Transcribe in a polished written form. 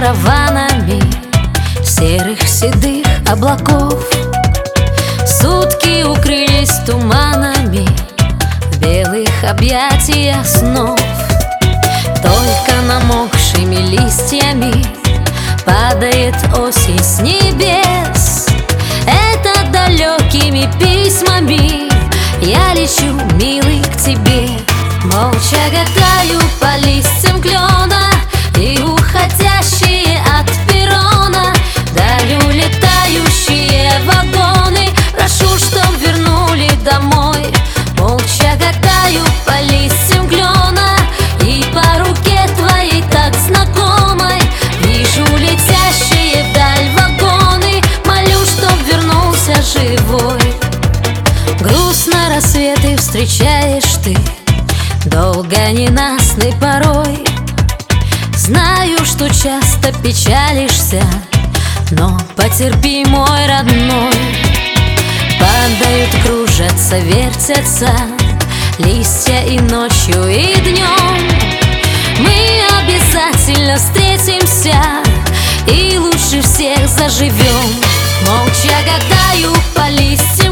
караванами серых седых облаков. Сутки укрылись туманами в белых объятиях снов. Только намокшими листьями падает осень с небес. Это далекими письмами я лечу, милый, к тебе. Молча гадаю по листьям клена и уходящие от перрона даль улетающие вагоны. Прошу, чтоб вернули домой. Молча гадаю по листьям клена и по руке твоей так знакомой вижу летящие вдаль вагоны. Молю, чтоб вернулся живой. Грустно рассветы встречаешь ты, долго ненастный порой. Знаю, что часто печалишься, но потерпи, мой родной. Падают, кружатся, вертятся листья и ночью, и днем. Мы обязательно встретимся и лучше всех заживем. Молча гадаю по листьям